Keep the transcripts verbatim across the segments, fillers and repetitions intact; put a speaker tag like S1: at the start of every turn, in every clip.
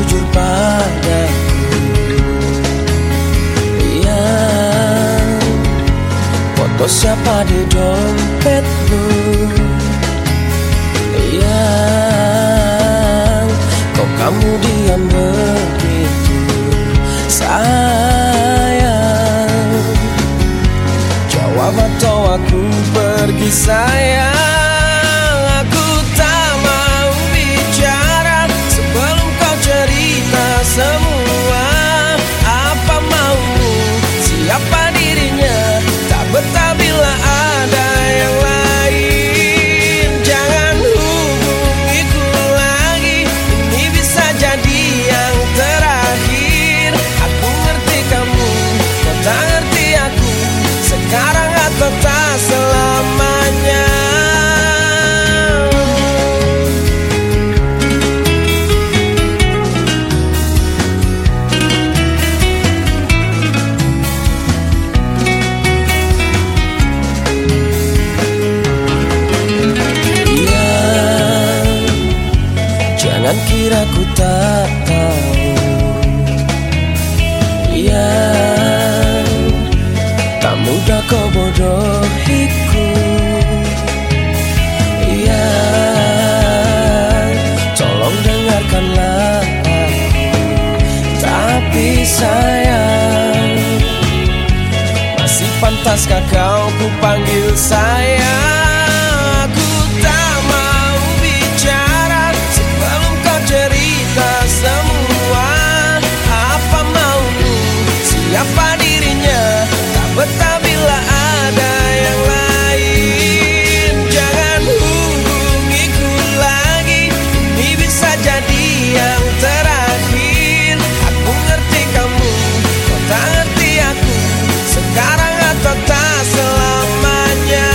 S1: jujur padaku. Yang foto siapa di dompetmu, yang kok kamu diam begitu sayang. Jawab atau aku pergi sayang. Aku tak mau bicara sebelum kau cerita semua. Apa maumu, siapa dirinya, tak betah bila ada yang lain. Jangan hubungiku lagi, ini bisa jadi yang terakhir. Aku ngerti kamu, kau tak ngerti aku, sekarang atau tak selamanya. Jangan kira ku tak tahu, ya tak mudah kau bodohiku. Ya tolong dengarkanlah aku. Tapi sayang, masih pantaskah kau ku panggil sayang? Aku tak mau bicara sebelum kau cerita semua. Apa maumu, siapa dirinya, tak betah bila ada yang lain. Jangan hubungiku lagi, ini bisa jadi yang terakhir. Aku ngerti kamu, kau tak ngerti aku, sekarang atau tak selamanya.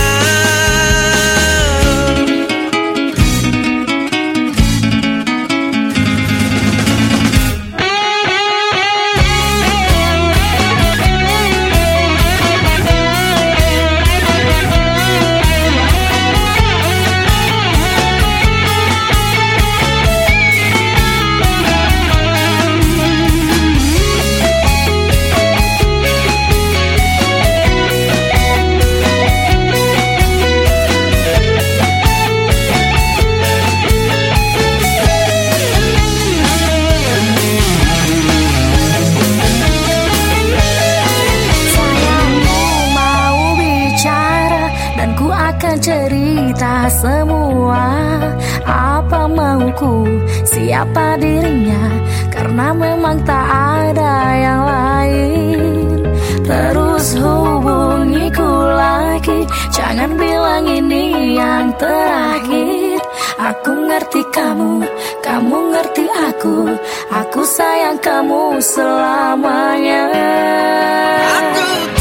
S2: Cerita semua apa mauku, siapa dirinya, karena memang tak ada yang lain. Terus hubungiku lagi, jangan bilang ini yang terakhir. Aku ngerti kamu, kamu ngerti aku, aku sayang kamu selamanya.
S1: Aku